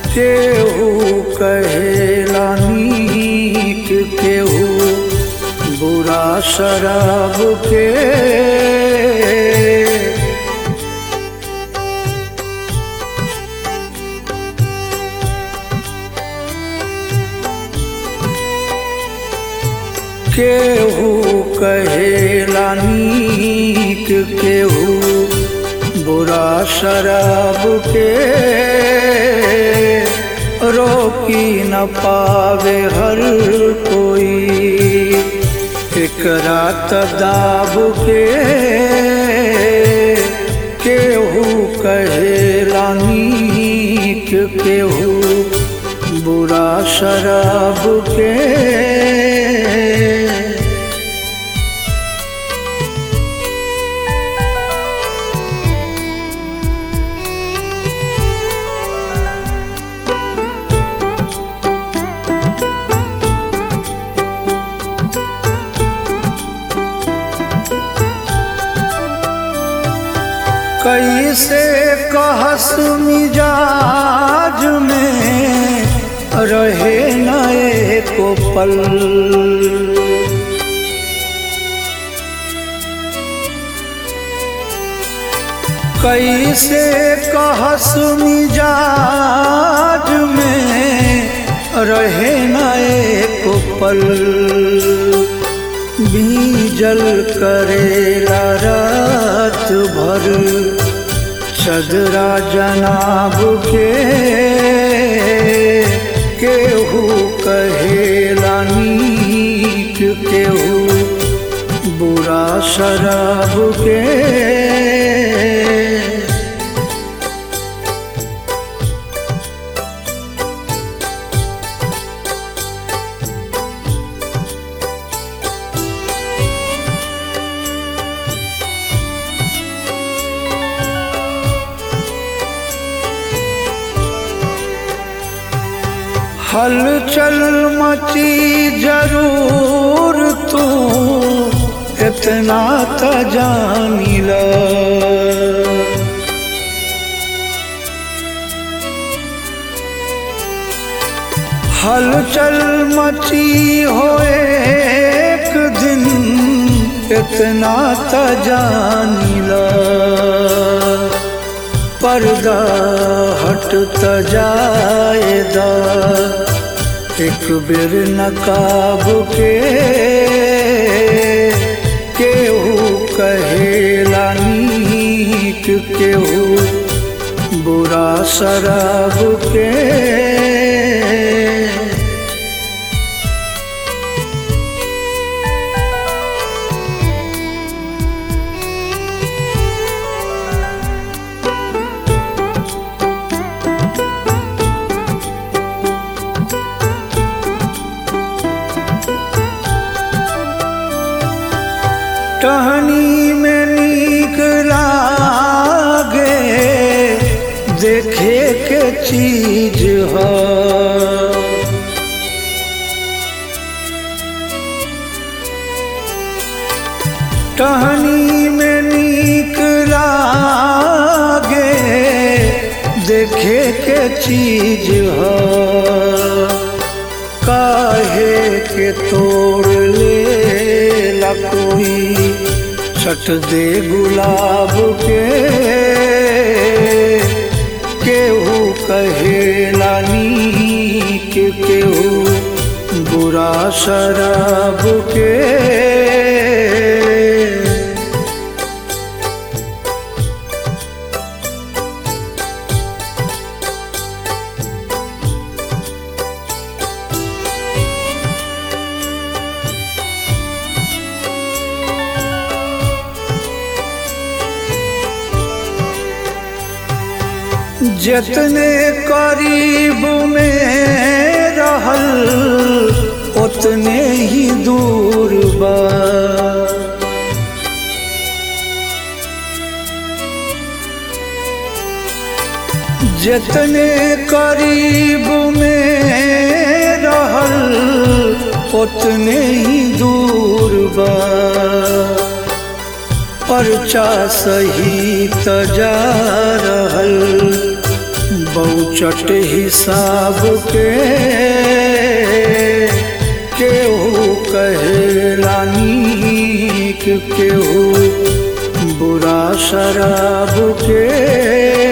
केहू कहेला नीक केहू बुरा शराब के। केहू कहेला नीक केहू बुरा शराब के। रोकी न पावे हर कोई एकरा तदाब के। केहू कहेला नीक केहू बुरा शराब के। कैसे कहस मिजाज में रहे न एको पल। कैसे कहस मिजाज में रहे न एको पल। बीजल करेला रात भर चदरा जनाब के। केहू कहेला नीक केहू बुरा शराब के। हलचल मची जरूर तू इतना त जानिला। हलचल मची हो एक दिन इतना त जानिला। पर्दा हटत जाएदा एक बेर नकाब के। केहू कहेला नीक केहू बुरा शराब के। टहनी में नीक लागे देखे के चीज हो। टहनी में नीक लागे देखे के चीज हो। काहे के तोड़ ले कोई छट दे गुलाब के। केहू कहेला नीक केहू बुरा शराब के। जितने करीब में रहल उतने ही दूर बा। जितने करीब में रहल उतने ही दूर बा। पर्चा सही त जा रहल पहुँचट हिसाब के केहू कहेला नीक केहू बुरा शराब के